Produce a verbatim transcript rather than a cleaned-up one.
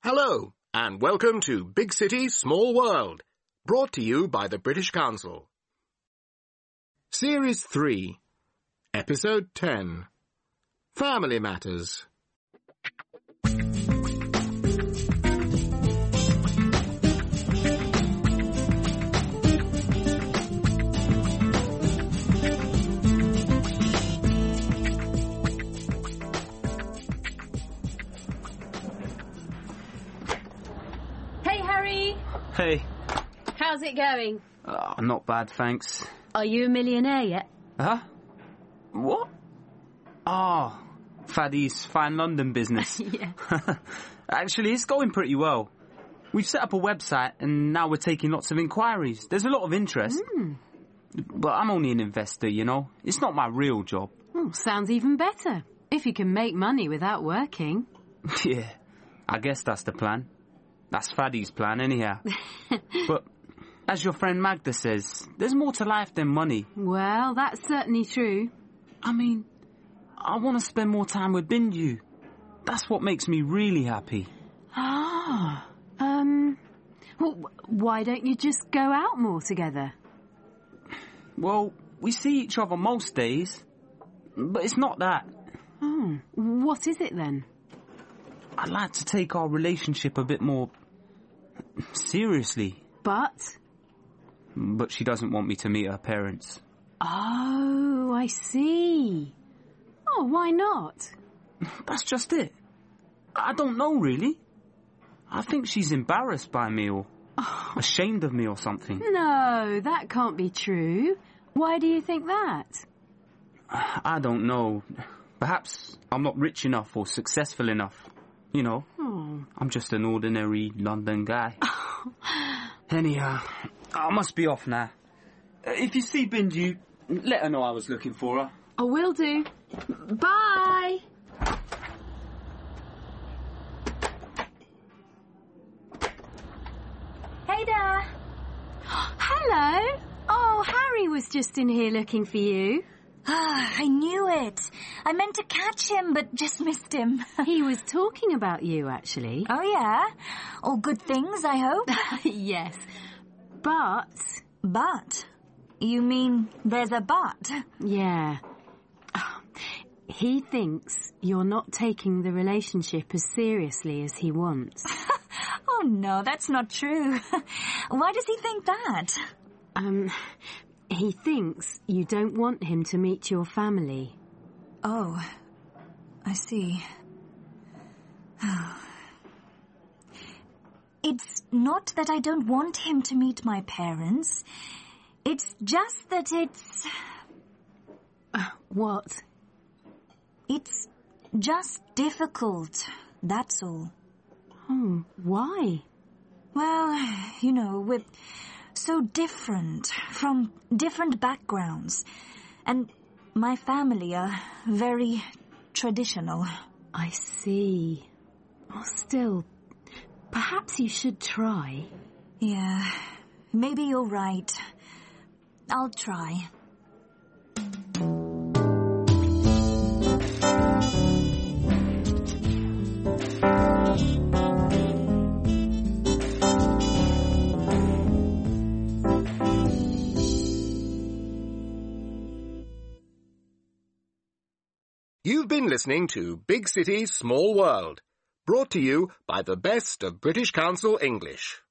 Hello, and welcome to Big City, Small World, brought to you by the British Council. Series three, Episode ten, Family Matters. Hey. How's it going? Oh, not bad, thanks. Are you a millionaire yet? Huh? What? Oh, Faddy's Fine London business. Yeah. Actually, it's going pretty well. We've set up a website and now we're taking lots of inquiries. There's a lot of interest. Mm. But I'm only an investor, you know. It's not my real job. Oh, sounds even better. If you can make money without working. Yeah, I guess that's the plan. That's Faddy's plan, anyhow. But, as your friend Magda says, there's more to life than money. Well, that's certainly true. I mean, I want to spend more time with Binju. That's what makes me really happy. Ah, um, well, why don't you just go out more together? Well, we see each other most days, but it's not that. Oh, what is it then? I'd like to take our relationship a bit more seriously. But? But she doesn't want me to meet her parents. Oh, I see. Oh, why not? That's just it. I don't know, really. I think she's embarrassed by me or oh. ashamed of me or something. No, that can't be true. Why do you think that? I don't know. Perhaps I'm not rich enough or successful enough. You know, oh. I'm just an ordinary London guy. Anyhow, I must be off now. If you see Binju, let her know I was looking for her. I will do. Bye! Hey there! Hello! Oh, Harry was just in here looking for you. Ah, I knew it. I meant to catch him, but just missed him. He was talking about you, actually. Oh, yeah? All good things, I hope? Yes. But... But? You mean there's a but? Yeah. He thinks you're not taking the relationship as seriously as he wants. Oh, no, that's not true. Why does he think that? Um... He thinks you don't want him to meet your family. Oh, I see. It's not that I don't want him to meet my parents. It's just that it's... Uh, what? It's just difficult, that's all. Oh, why? Well, you know, we're so different, from different backgrounds. And my family are very traditional. I see. Oh, still, perhaps you should try. Yeah, maybe you're right. I'll try. You've been listening to Big City, Small World, brought to you by the best of British Council English.